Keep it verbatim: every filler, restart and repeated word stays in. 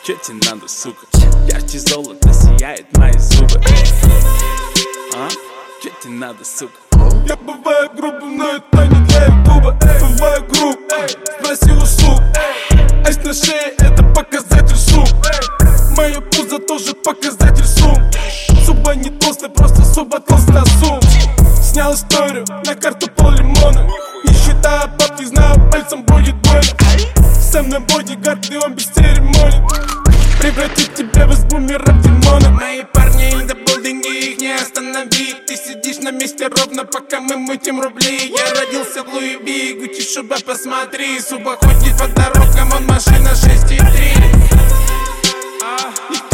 Чё тебе надо, сука? Ярче золото сияет мои зубы. А? Чё тебе надо, сука? Я бываю грубым, но это не для ютуба. Бываю груб, спроси у сук. Айс на шее — это показатель сум. Моя пузо тоже показатель сум. Суба не толстая, просто суба толстая сум. Снял историю на карту пол лимона. Не считая бабки, знаю, пальцем будет больно. Со мной бодигард, и он без церемоний. Превратит тебя в избумера в демона. Мои парни in the building, и их не остановить. Ты сидишь на месте ровно, пока мы мутим рубли. Я родился в Луи Би, Гуччи шуба, посмотри. Суба ходит по дорогам, он машина шесть и три.